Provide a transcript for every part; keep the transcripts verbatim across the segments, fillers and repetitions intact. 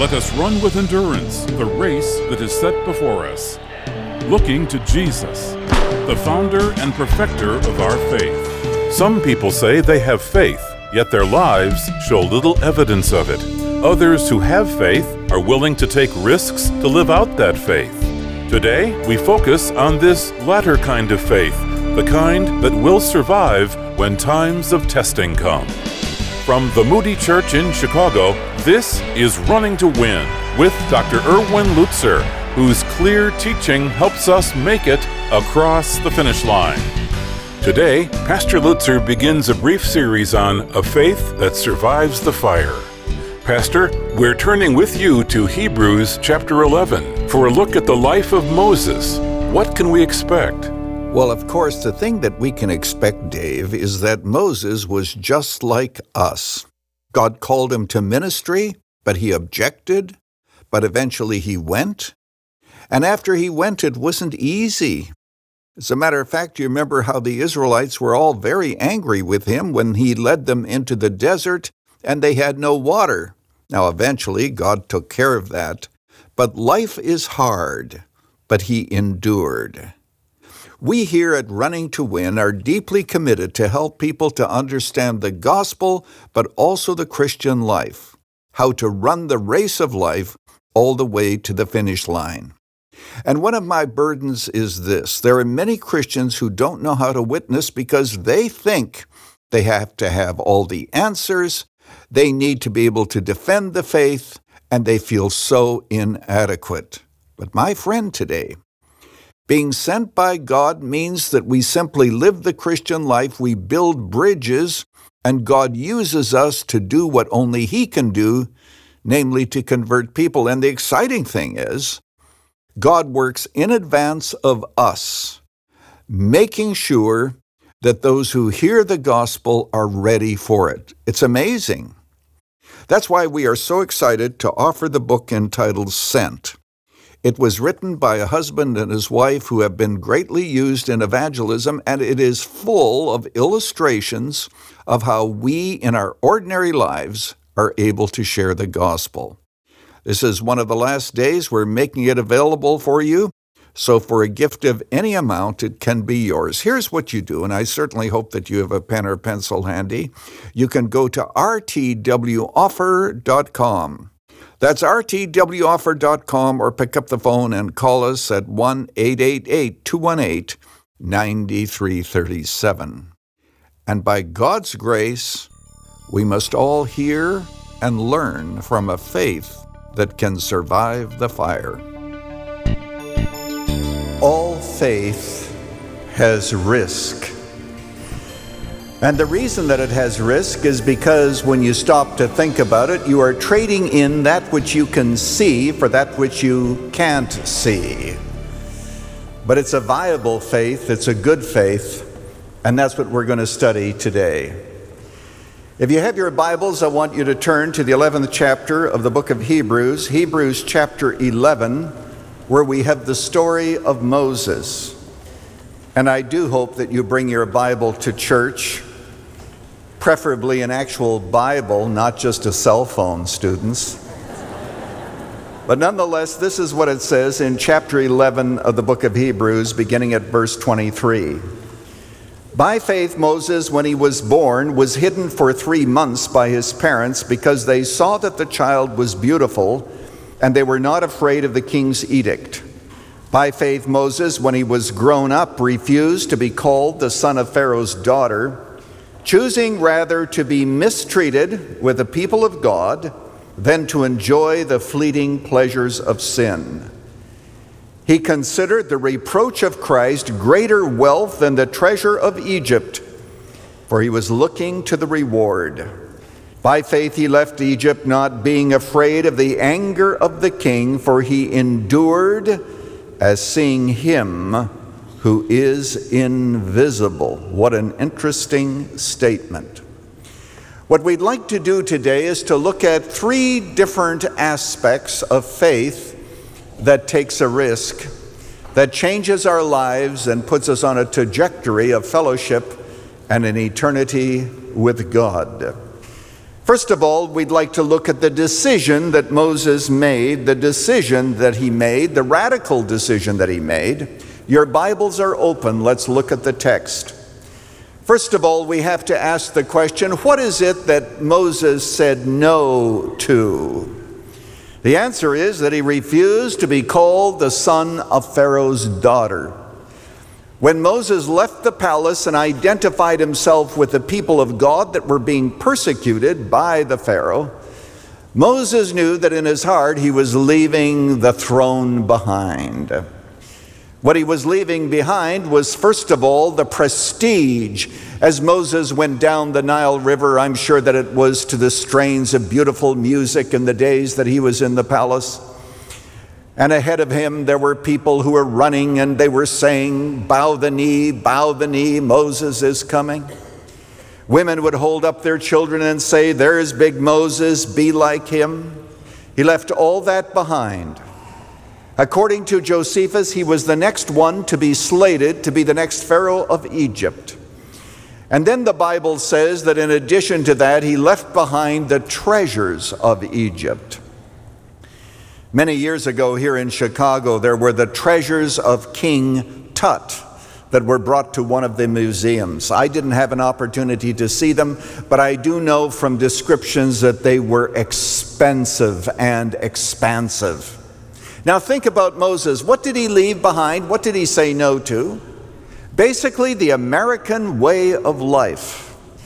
Let us run with endurance the race that is set before us, looking to Jesus, the founder and perfecter of our faith. Some people say they have faith, yet their lives show little evidence of it. Others who have faith are willing to take risks to live out that faith. Today, we focus on this latter kind of faith, the kind that will survive when times of testing come. From the Moody Church in Chicago, this is Running to Win with Doctor Erwin Lutzer, whose clear teaching helps us make it across the finish line. Today, Pastor Lutzer begins a brief series on a faith that survives the fire. Pastor, we're turning with you to Hebrews chapter eleven for a look at the life of Moses. What can we expect? Well, of course, the thing that we can expect, Dave, is that Moses was just like us. God called him to ministry, but he objected, but eventually he went. And after he went, it wasn't easy. As a matter of fact, you remember how the Israelites were all very angry with him when he led them into the desert and they had no water. Now, eventually, God took care of that. But life is hard, but he endured. We here at Running to Win are deeply committed to help people to understand the gospel, but also the Christian life, how to run the race of life all the way to the finish line. And one of my burdens is this: there are many Christians who don't know how to witness because they think they have to have all the answers, they need to be able to defend the faith, and they feel so inadequate. But my friend today, being sent by God means that we simply live the Christian life, we build bridges, and God uses us to do what only He can do, namely to convert people. And the exciting thing is, God works in advance of us, making sure that those who hear the gospel are ready for it. It's amazing. That's why we are so excited to offer the book entitled Sent. It was written by a husband and his wife who have been greatly used in evangelism, and it is full of illustrations of how we in our ordinary lives are able to share the gospel. This is one of the last days. We're making it available for you, so for a gift of any amount, it can be yours. Here's what you do, and I certainly hope that you have a pen or pencil handy. You can go to r t w offer dot com. That's r t w offer dot com, or pick up the phone and call us at one eight eight eight, two one eight, nine three three seven. And by God's grace, we must all hear and learn from a faith that can survive the fire. All faith has risk. And the reason that it has risk is because when you stop to think about it, you are trading in that which you can see for that which you can't see. But it's a viable faith, it's a good faith, and that's what we're going to study today. If you have your Bibles, I want you to turn to the eleventh chapter of the book of Hebrews, Hebrews chapter eleven, where we have the story of Moses. And I do hope that you bring your Bible to church, preferably an actual Bible, not just a cell phone, students. But nonetheless, this is what it says in chapter eleven of the book of Hebrews, beginning at verse twenty-three. By faith, Moses, when he was born, was hidden for three months by his parents because they saw that the child was beautiful, and they were not afraid of the king's edict. By faith, Moses, when he was grown up, refused to be called the son of Pharaoh's daughter, choosing rather to be mistreated with the people of God than to enjoy the fleeting pleasures of sin. He considered the reproach of Christ greater wealth than the treasure of Egypt, for he was looking to the reward. By faith he left Egypt, not being afraid of the anger of the king, for he endured as seeing him who is invisible. What an interesting statement. What we'd like to do today is to look at three different aspects of faith that takes a risk, that changes our lives and puts us on a trajectory of fellowship and an eternity with God. First of all, we'd like to look at the decision that Moses made, the decision that he made, the radical decision that he made. Your Bibles are open. Let's look at the text. First of all, we have to ask the question, what is it that Moses said no to? The answer is that he refused to be called the son of Pharaoh's daughter. When Moses left the palace and identified himself with the people of God that were being persecuted by the Pharaoh, Moses knew that in his heart he was leaving the throne behind. What he was leaving behind was, first of all, the prestige. As Moses went down the Nile River, I'm sure that it was to the strains of beautiful music in the days that he was in the palace. And ahead of him, there were people who were running and they were saying, bow the knee, bow the knee, Moses is coming. Women would hold up their children and say, there's big Moses, be like him. He left all that behind. According to Josephus, he was the next one to be slated to be the next Pharaoh of Egypt. And then the Bible says that in addition to that, he left behind the treasures of Egypt. Many years ago here in Chicago, there were the treasures of King Tut that were brought to one of the museums. I didn't have an opportunity to see them, but I do know from descriptions that they were expensive and expansive. Now think about Moses. What did he leave behind? What did he say no to? Basically, the American way of life.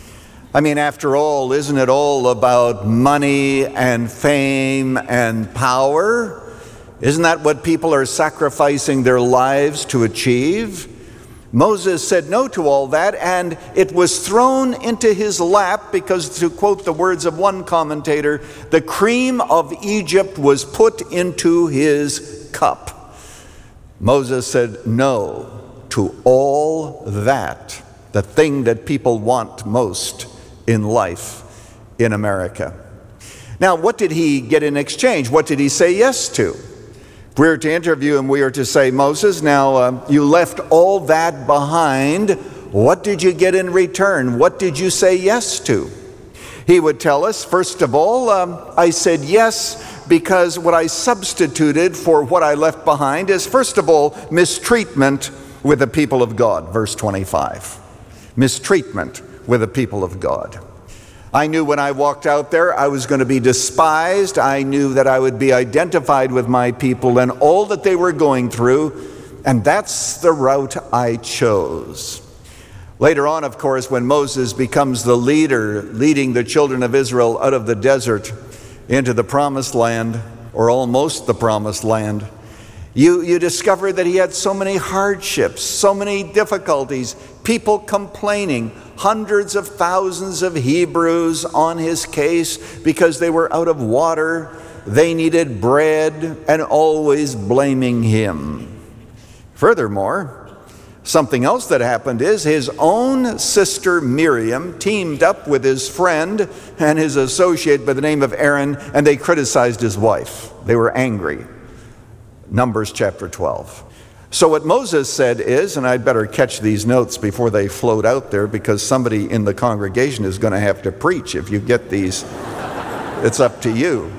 I mean, after all, isn't it all about money and fame and power? Isn't that what people are sacrificing their lives to achieve? Moses said no to all that, and it was thrown into his lap because, to quote the words of one commentator, the cream of Egypt was put into his cup. Moses said no to all that, the thing that people want most in life in America. Now, what did he get in exchange? What did he say yes to? If we were to interview him, we were to say, Moses, now uh, you left all that behind. What did you get in return? What did you say yes to? He would tell us, first of all, um, I said yes because what I substituted for what I left behind is, first of all, mistreatment with the people of God, verse twenty-five. Mistreatment with the people of God. I knew when I walked out there I was going to be despised. I knew that I would be identified with my people and all that they were going through, and that's the route I chose. Later on, of course, when Moses becomes the leader, leading the children of Israel out of the desert into the promised land, or almost the promised land, You, you discover that he had so many hardships, so many difficulties, people complaining, hundreds of thousands of Hebrews on his case because they were out of water, they needed bread, and always blaming him. Furthermore, something else that happened is his own sister Miriam teamed up with his friend and his associate by the name of Aaron, and they criticized his wife. They were angry. Numbers chapter twelve. So what Moses said is, and I'd better catch these notes before they float out there because somebody in the congregation is going to have to preach if you get these. It's up to you.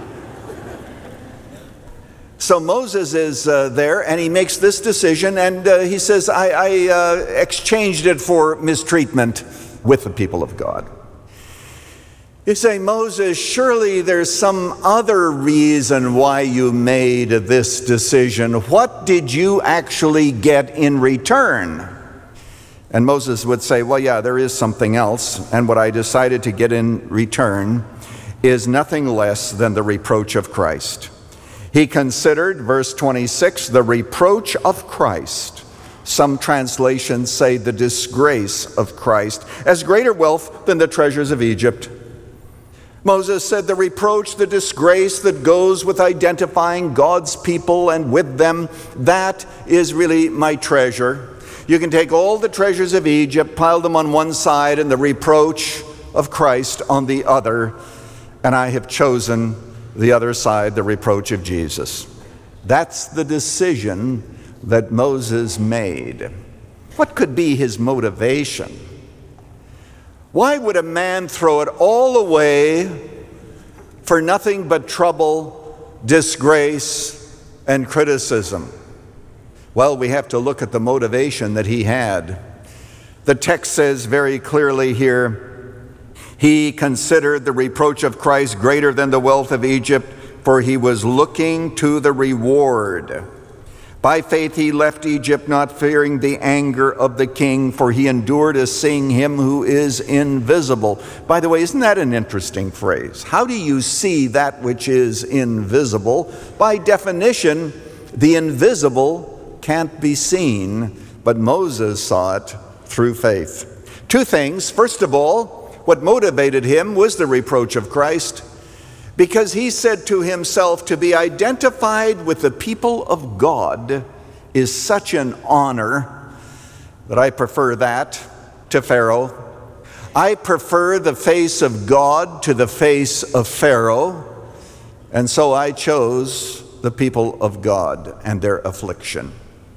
So Moses is uh, there and he makes this decision and uh, he says, I, I uh, exchanged it for mistreatment with the people of God. You say, Moses, surely there's some other reason why you made this decision. What did you actually get in return? And Moses would say, well, yeah, there is something else. And what I decided to get in return is nothing less than the reproach of Christ. He considered, verse twenty-six, the reproach of Christ. Some translations say the disgrace of Christ as greater wealth than the treasures of Egypt. Moses said the reproach, the disgrace that goes with identifying God's people and with them, that is really my treasure. You can take all the treasures of Egypt, pile them on one side, and the reproach of Christ on the other, and I have chosen the other side, the reproach of Jesus. That's the decision that Moses made. What could be his motivation? Why would a man throw it all away for nothing but trouble, disgrace, and criticism? Well, we have to look at the motivation that he had. The text says very clearly here, he considered the reproach of Christ greater than the wealth of Egypt, for he was looking to the reward. By faith he left Egypt, not fearing the anger of the king, for he endured as seeing him who is invisible. By the way, isn't that an interesting phrase? How do you see that which is invisible? By definition, the invisible can't be seen, but Moses saw it through faith. Two things. First of all, what motivated him was the reproach of Christ, because he said to himself, to be identified with the people of God is such an honor that I prefer that to Pharaoh. I prefer the face of God to the face of Pharaoh, and so I chose the people of God and their affliction.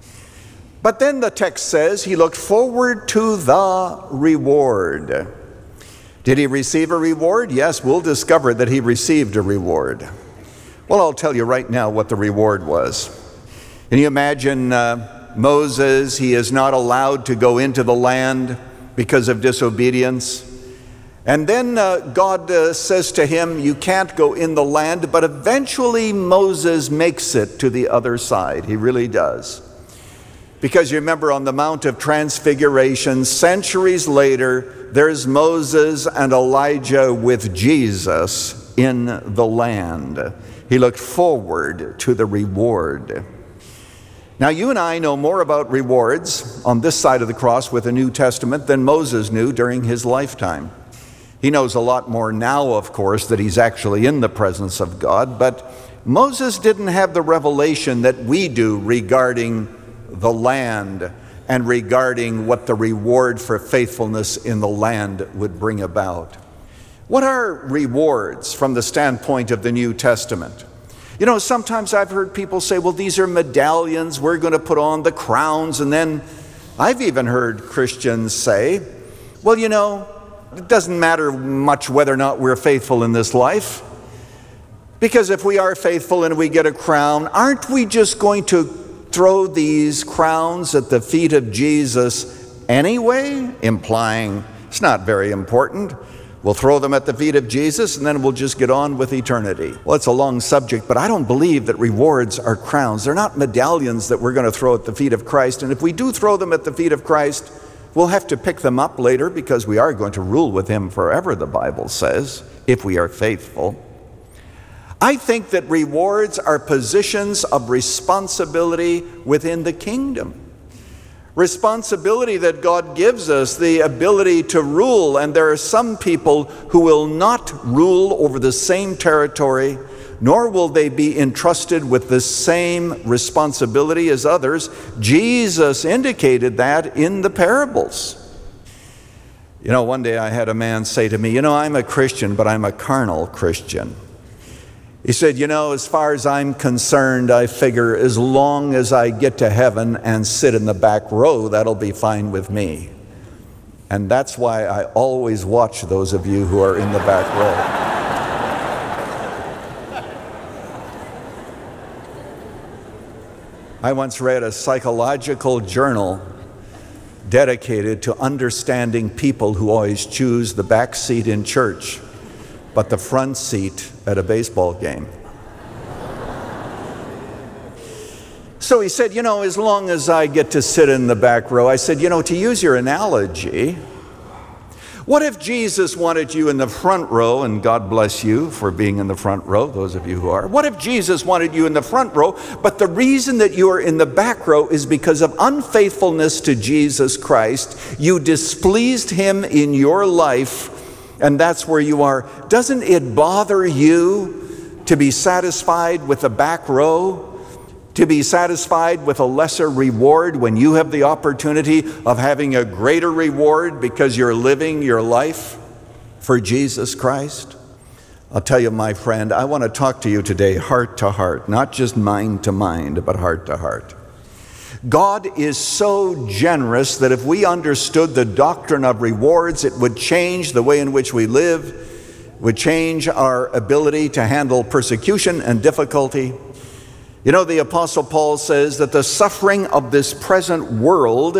But then the text says he looked forward to the reward. Did he receive a reward? Yes, we'll discover that he received a reward. Well, I'll tell you right now what the reward was. Can you imagine uh, Moses? He is not allowed to go into the land because of disobedience. And then uh, God uh, says to him, you can't go in the land, but eventually Moses makes it to the other side. He really does. Because you remember on the Mount of Transfiguration, centuries later, there's Moses and Elijah with Jesus in the land. He looked forward to the reward. Now, you and I know more about rewards on this side of the cross with the New Testament than Moses knew during his lifetime. He knows a lot more now, of course, that he's actually in the presence of God, but Moses didn't have the revelation that we do regarding the land and regarding what the reward for faithfulness in the land would bring about. What are rewards from the standpoint of the New Testament? You know, sometimes I've heard people say, well, these are medallions, we're going to put on the crowns, and then I've even heard Christians say, well, you know, it doesn't matter much whether or not we're faithful in this life, because if we are faithful and we get a crown, aren't we just going to throw these crowns at the feet of Jesus anyway, implying it's not very important. We'll throw them at the feet of Jesus and then we'll just get on with eternity. Well, it's a long subject, but I don't believe that rewards are crowns. They're not medallions that we're going to throw at the feet of Christ. And if we do throw them at the feet of Christ, we'll have to pick them up later because we are going to rule with him forever, the Bible says, if we are faithful. I think that rewards are positions of responsibility within the kingdom. Responsibility that God gives us, the ability to rule, and there are some people who will not rule over the same territory, nor will they be entrusted with the same responsibility as others. Jesus indicated that in the parables. You know, one day I had a man say to me, you know, I'm a Christian, but I'm a carnal Christian. He said, you know, as far as I'm concerned, I figure as long as I get to heaven and sit in the back row, that'll be fine with me. And that's why I always watch those of you who are in the back row. I once read a psychological journal dedicated to understanding people who always choose the back seat in church, but the front seat at a baseball game. So he said, you know, as long as I get to sit in the back row, I said, you know, to use your analogy, what if Jesus wanted you in the front row, and God bless you for being in the front row, those of you who are. What if Jesus wanted you in the front row, but the reason that you are in the back row is because of unfaithfulness to Jesus Christ. You displeased him in your life, and that's where you are. Doesn't it bother you to be satisfied with the back row? To be satisfied with a lesser reward when you have the opportunity of having a greater reward because you're living your life for Jesus Christ? I'll tell you, my friend, I want to talk to you today heart to heart, not just mind to mind, but heart to heart. God is so generous that if we understood the doctrine of rewards, it would change the way in which we live, would change our ability to handle persecution and difficulty. You know, the Apostle Paul says that the suffering of this present world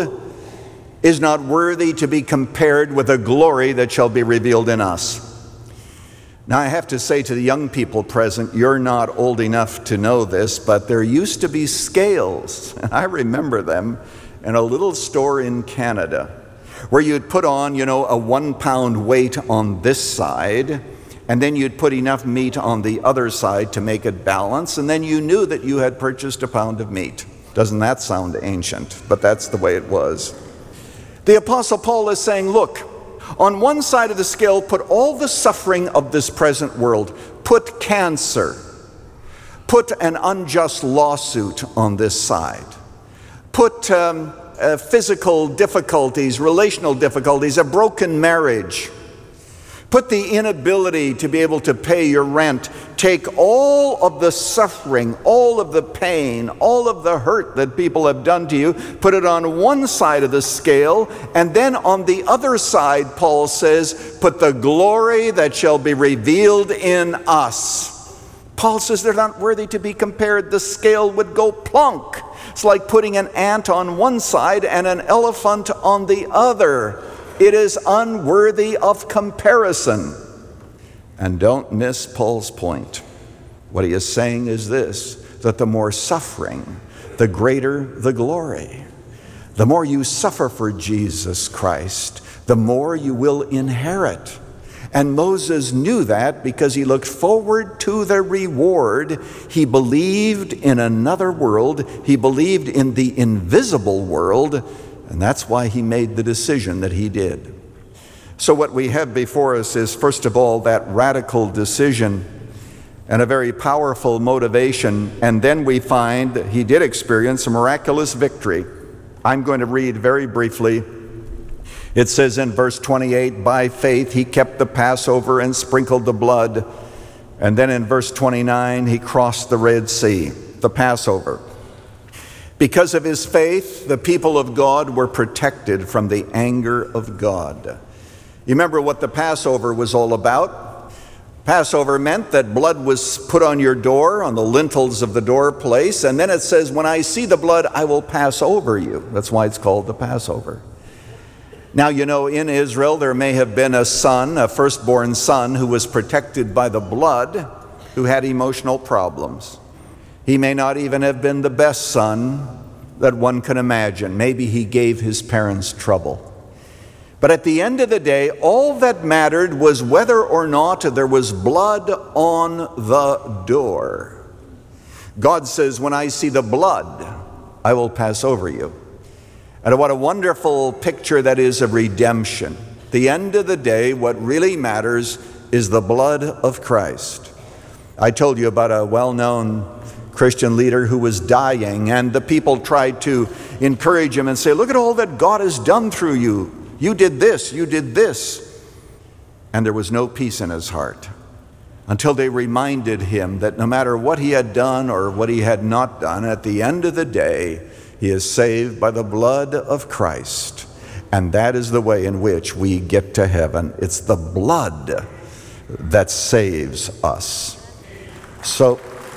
is not worthy to be compared with the glory that shall be revealed in us. Now, I have to say to the young people present, you're not old enough to know this, but there used to be scales, and I remember them, in a little store in Canada, where you'd put on, you know, a one-pound weight on this side, and then you'd put enough meat on the other side to make it balance, and then you knew that you had purchased a pound of meat. Doesn't that sound ancient? But that's the way it was. The Apostle Paul is saying, look, on one side of the scale, put all the suffering of this present world. Put cancer. Put an unjust lawsuit on this side. Put um, uh, physical difficulties, relational difficulties, a broken marriage. Put the inability to be able to pay your rent. Take all of the suffering, all of the pain, all of the hurt that people have done to you, put it on one side of the scale, and then on the other side, Paul says, put the glory that shall be revealed in us. Paul says they're not worthy to be compared. The scale would go plunk. It's like putting an ant on one side and an elephant on the other. It is unworthy of comparison. And don't miss Paul's point. What he is saying is this, that the more suffering, the greater the glory. The more you suffer for Jesus Christ, the more you will inherit. And Moses knew that because he looked forward to the reward. He believed in another world. He believed in the invisible world. And that's why he made the decision that he did. So what we have before us is, first of all, that radical decision and a very powerful motivation. And then we find that he did experience a miraculous victory. I'm going to read very briefly. It says in verse twenty-eight, by faith he kept the Passover and sprinkled the blood. And then in verse twenty-nine, he crossed the Red Sea, the Passover. Because of his faith, the people of God were protected from the anger of God. You remember what the Passover was all about? Passover meant that blood was put on your door, on the lintels of the doorplace, and then it says, when I see the blood, I will pass over you. That's why it's called the Passover. Now, you know, in Israel, there may have been a son, a firstborn son, who was protected by the blood, who had emotional problems. He may not even have been the best son that one can imagine. Maybe he gave his parents trouble. But at the end of the day, all that mattered was whether or not there was blood on the door. God says, when I see the blood, I will pass over you. And what a wonderful picture that is of redemption. At the end of the day, what really matters is the blood of Christ. I told you about a well-known Christian leader who was dying, and the people tried to encourage him and say, look at all that God has done through you. You did this, you did this. And there was no peace in his heart until they reminded him that no matter what he had done or what he had not done, at the end of the day, he is saved by the blood of Christ. And that is the way in which we get to heaven. It's the blood that saves us. So,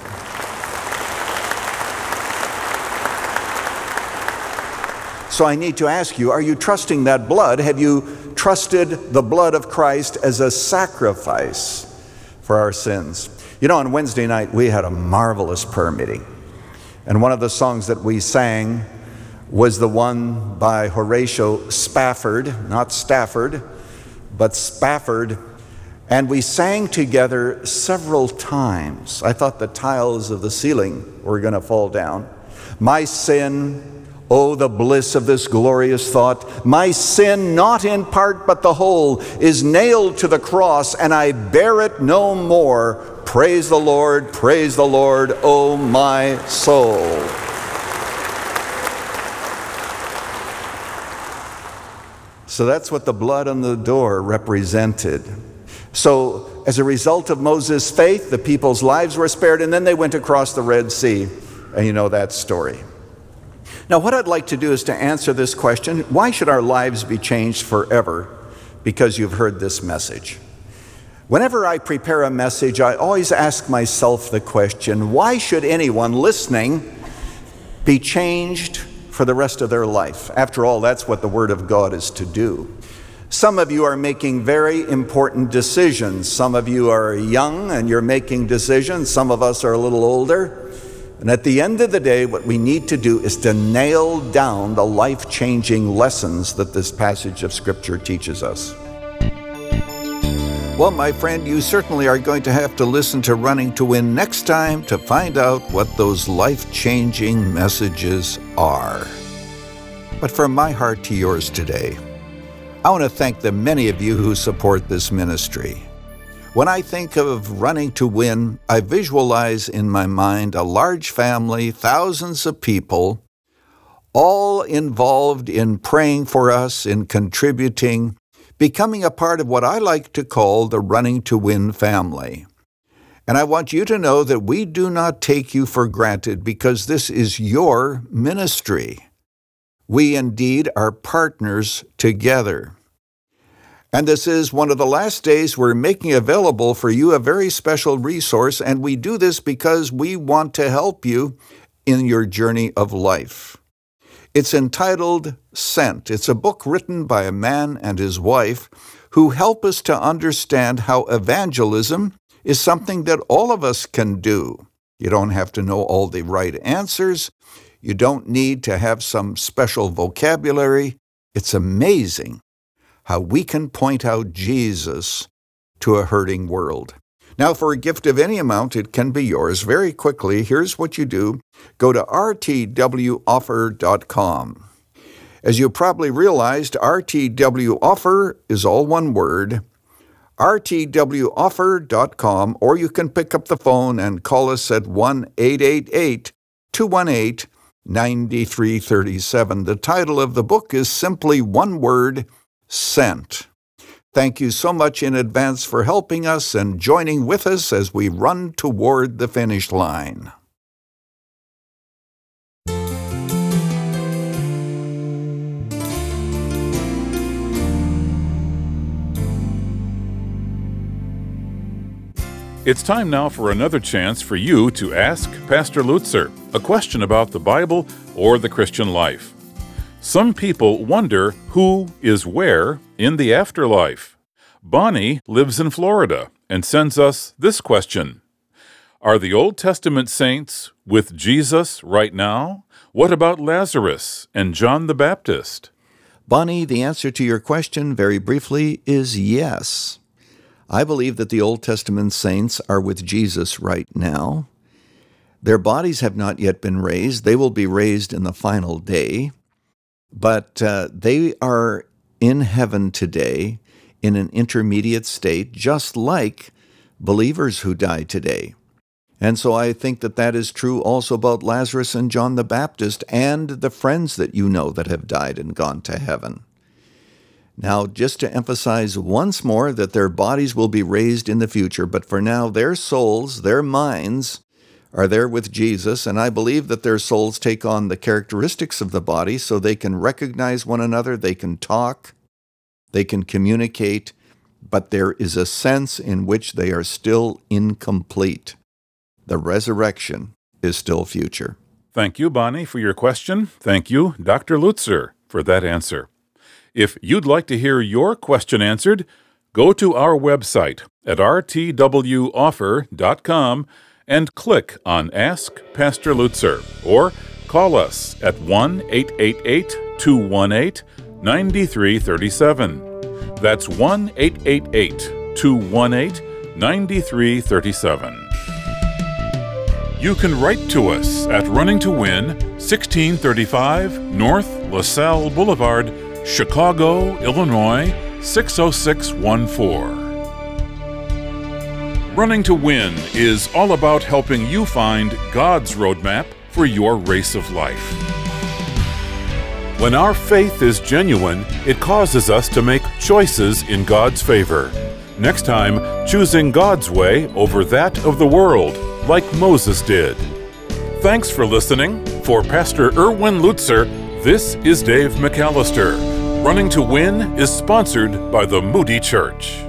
So I need to ask you, are you trusting that blood? Have you trusted the blood of Christ as a sacrifice for our sins? You know, on Wednesday night, we had a marvelous prayer meeting. And one of the songs that we sang was the one by Horatio Spafford, not Stafford, but Spafford. And we sang together several times. I thought the tiles of the ceiling were going to fall down. My sin, oh, the bliss of this glorious thought. My sin, not in part but the whole, is nailed to the cross, and I bear it no more. Praise the Lord, praise the Lord, oh my soul. So that's what the blood on the door represented. So as a result of Moses' faith, the people's lives were spared, and then they went across the Red Sea. And you know that story. Now, what I'd like to do is to answer this question: why should our lives be changed forever because you've heard this message? Whenever I prepare a message, I always ask myself the question, why should anyone listening be changed for the rest of their life? After all, that's what the Word of God is to do. Some of you are making very important decisions. Some of you are young and you're making decisions. Some of us are a little older. And at the end of the day, what we need to do is to nail down the life-changing lessons that this passage of Scripture teaches us. Well, my friend, you certainly are going to have to listen to Running to Win next time to find out what those life-changing messages are. But from my heart to yours today, I want to thank the many of you who support this ministry. When I think of Running to Win, I visualize in my mind a large family, thousands of people, all involved in praying for us, in contributing, becoming a part of what I like to call the Running to Win family. And I want you to know that we do not take you for granted because this is your ministry. We indeed are partners together. And this is one of the last days we're making available for you a very special resource, and we do this because we want to help you in your journey of life. It's entitled Sent. It's a book written by a man and his wife who help us to understand how evangelism is something that all of us can do. You don't have to know all the right answers. You don't need to have some special vocabulary. It's amazing how we can point out Jesus to a hurting world. Now, for a gift of any amount, it can be yours. Very quickly, here's what you do. Go to r t w offer dot com. As you probably realized, R T W Offer is all one word, r t w offer dot com, or you can pick up the phone and call us at one eight eight eight, two one eight, nine three three seven. The title of the book is simply one word, Sent. Thank you so much in advance for helping us and joining with us as we run toward the finish line. It's time now for another chance for you to ask Pastor Lutzer a question about the Bible or the Christian life. Some people wonder who is where in the afterlife. Bonnie lives in Florida and sends us this question. Are the Old Testament saints with Jesus right now? What about Lazarus and John the Baptist? Bonnie, the answer to your question, very briefly, is yes. I believe that the Old Testament saints are with Jesus right now. Their bodies have not yet been raised. They will be raised in the final day. But uh, they are in heaven today in an intermediate state, just like believers who die today. And so I think that that is true also about Lazarus and John the Baptist and the friends that you know that have died and gone to heaven. Now, just to emphasize once more that their bodies will be raised in the future, but for now, their souls, their minds, are there with Jesus, and I believe that their souls take on the characteristics of the body so they can recognize one another, they can talk, they can communicate, but there is a sense in which they are still incomplete. The resurrection is still future. Thank you, Bonnie, for your question. Thank you, Doctor Lutzer, for that answer. If you'd like to hear your question answered, go to our website at r t w offer dot com and click on Ask Pastor Lutzer, or call us at one eight eight eight, two one eight, nine three three seven. That's one eight eight eight, two one eight, nine three three seven. You can write to us at Running to Win, sixteen thirty-five North LaSalle Boulevard, Chicago, Illinois, six oh six one four. Running to Win is all about helping you find God's roadmap for your race of life. When our faith is genuine, it causes us to make choices in God's favor. Next time, choosing God's way over that of the world, like Moses did. Thanks for listening. For Pastor Erwin Lutzer, this is Dave McAllister. Running to Win is sponsored by the Moody Church.